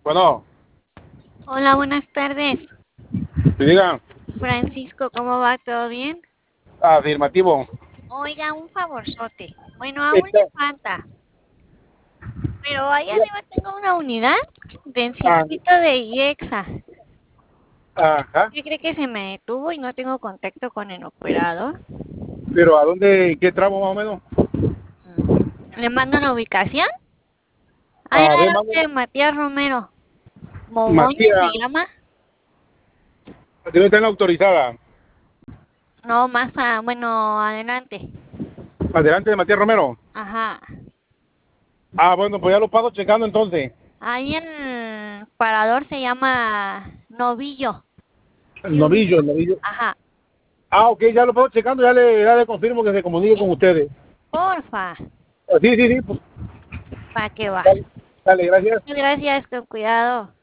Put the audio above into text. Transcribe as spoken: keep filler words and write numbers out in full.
Bueno, Hola, buenas tardes. te diga Francisco, ¿cómo va? ¿Todo bien? afirmativo. Oiga, un favorzote. Bueno, aún le Esta- falta, pero ahí arriba tengo una unidad del ah, circuito de IEXA. ajá, ¿Qué cree que se me detuvo y no tengo contacto con el operador? pero ¿a dónde, qué tramo más o menos? Mm. ¿Le mando la ubicación? Ahí A ver, adelante mano, de Matías Romero. Mogoño se Matías, llama. ¿dónde está la autorizada? No, más a, bueno, adelante. Adelante de Matías Romero. Ajá. Ah, bueno, pues ya lo paso checando entonces. Ahí el parador se llama Novillo. El ¿Sí ubica? novillo, el novillo. Ajá. Ah, ok, ya lo paso checando, ya le, ya le confirmo que se comunique con ustedes. Porfa. Ah, sí, sí, sí, pues, ¿Para qué va? dale, dale, gracias. Muchas gracias, con cuidado.